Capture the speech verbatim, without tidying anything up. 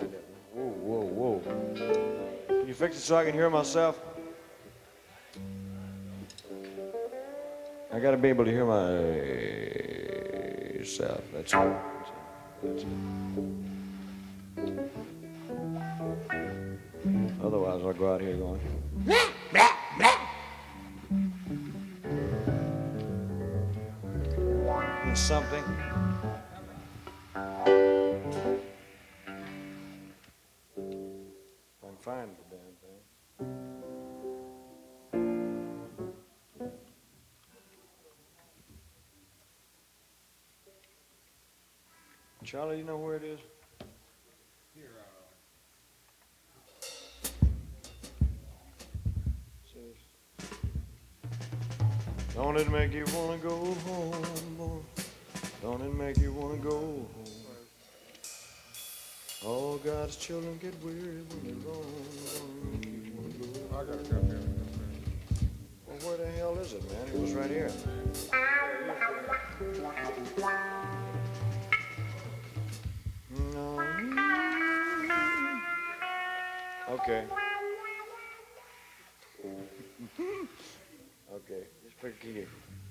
find it. Whoa, whoa, whoa. Can you fix it so I can hear myself? I gotta be able to hear myself. That's it. That's it. Otherwise, I'll go out here going. It's something. If I can find the damn thing. Charlie, you know where it is? Here, uh, Says, don't it make you wanna go home, boy? Don't it make you wanna go home? All God's children get weary when they're gone. Don't it make you wanna go I home? gotta go here. Well, where the hell is it, man? It was right here. No. Okay. Okay. Just pick a key.